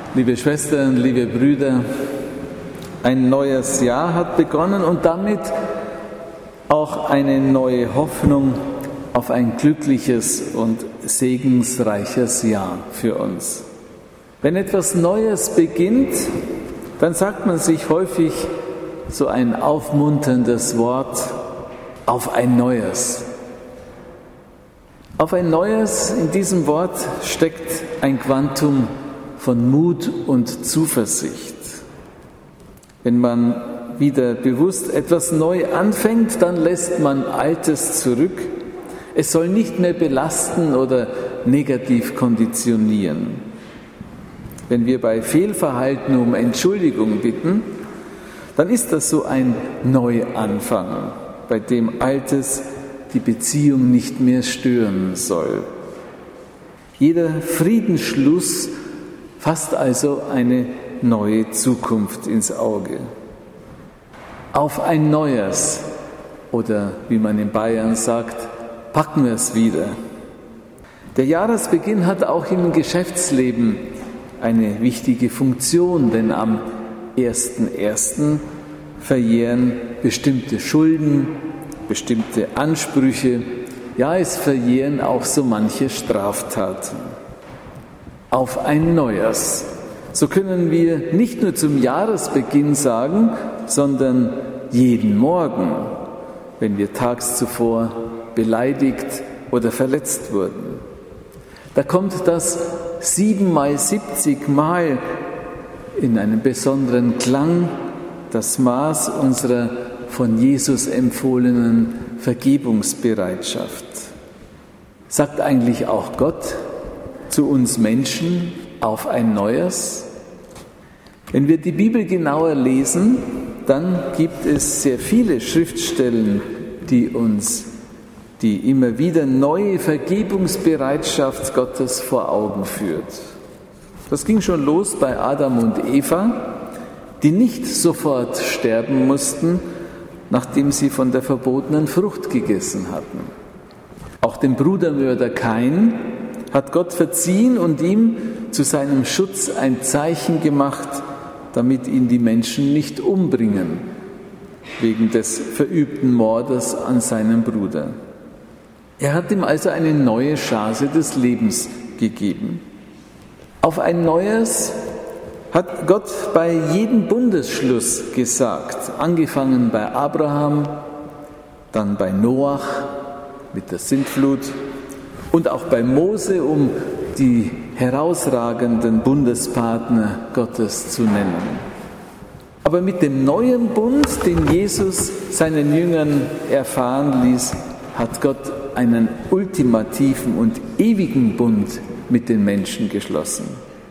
Liebe Schwestern, liebe Brüder, ein neues Jahr hat begonnen und damit auch eine neue Hoffnung auf ein glückliches und segensreiches Jahr für uns. Wenn etwas Neues beginnt, dann sagt man sich häufig so ein aufmunterndes Wort: auf ein Neues. Auf ein Neues, in diesem Wort steckt ein Quantum von Mut und Zuversicht. Wenn man wieder bewusst etwas neu anfängt, dann lässt man Altes zurück. Es soll nicht mehr belasten oder negativ konditionieren. Wenn wir bei Fehlverhalten um Entschuldigung bitten, dann ist das so ein Neuanfang, bei dem Altes die Beziehung nicht mehr stören soll. Jeder Friedensschluss fasst also eine neue Zukunft ins Auge. Auf ein Neues, oder wie man in Bayern sagt, packen wir es wieder. Der Jahresbeginn hat auch im Geschäftsleben eine wichtige Funktion, denn am 1.1. verjähren bestimmte Schulden, bestimmte Ansprüche, ja, es verjähren auch so manche Straftaten. Auf ein Neues. So können wir nicht nur zum Jahresbeginn sagen, sondern jeden Morgen, wenn wir tags zuvor beleidigt oder verletzt wurden. Da kommt das 7 mal 70 Mal in einem besonderen Klang, das Maß unserer von Jesus empfohlenen Vergebungsbereitschaft. Sagt eigentlich auch Gott zu uns Menschen auf ein Neues? Wenn wir die Bibel genauer lesen, dann gibt es sehr viele Schriftstellen, die uns die immer wieder neue Vergebungsbereitschaft Gottes vor Augen führt. Das ging schon los bei Adam und Eva, die nicht sofort sterben mussten, nachdem sie von der verbotenen Frucht gegessen hatten. Auch dem Brudermörder Kain hat Gott verziehen und ihm zu seinem Schutz ein Zeichen gemacht, damit ihn die Menschen nicht umbringen, wegen des verübten Mordes an seinem Bruder. Er hat ihm also eine neue Chance des Lebens gegeben. Auf ein neues hat Gott bei jedem Bundesschluss gesagt, angefangen bei Abraham, dann bei Noach mit der Sintflut und auch bei Mose, um die herausragenden Bundespartner Gottes zu nennen. Aber mit dem neuen Bund, den Jesus seinen Jüngern erfahren ließ, hat Gott einen ultimativen und ewigen Bund mit den Menschen geschlossen.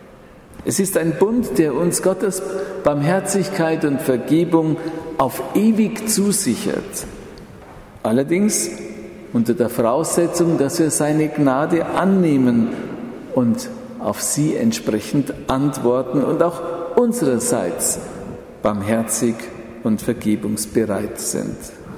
Es ist ein Bund, der uns Gottes Barmherzigkeit und Vergebung auf ewig zusichert. Allerdings unter der Voraussetzung, dass wir seine Gnade annehmen und auf sie entsprechend antworten und auch unsererseits barmherzig und vergebungsbereit sind.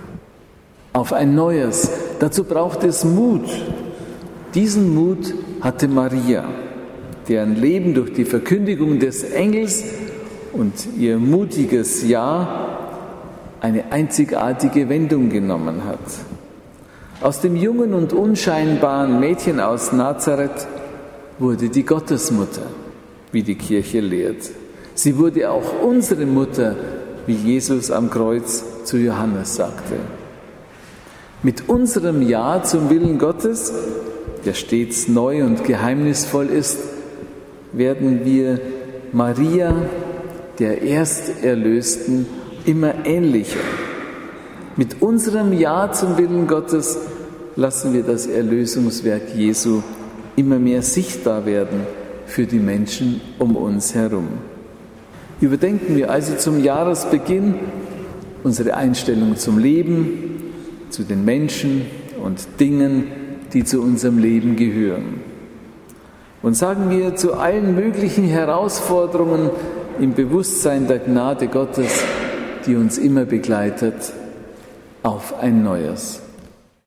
Auf ein neues, dazu braucht es Mut. Diesen Mut hatte Maria, deren Leben durch die Verkündigung des Engels und ihr mutiges Ja eine einzigartige Wendung genommen hat. Aus dem jungen und unscheinbaren Mädchen aus Nazareth wurde die Gottesmutter, wie die Kirche lehrt. Sie wurde auch unsere Mutter, wie Jesus am Kreuz zu Johannes sagte. Mit unserem Ja zum Willen Gottes, der stets neu und geheimnisvoll ist, werden wir Maria, der Ersterlösten, immer ähnlicher. Mit unserem Ja zum Willen Gottes lassen wir das Erlösungswerk Jesu immer mehr sichtbar werden für die Menschen um uns herum. Überdenken wir also zum Jahresbeginn unsere Einstellung zum Leben, zu den Menschen und Dingen, die zu unserem Leben gehören. Und sagen wir zu allen möglichen Herausforderungen im Bewusstsein der Gnade Gottes, die uns immer begleitet, auf ein Neues.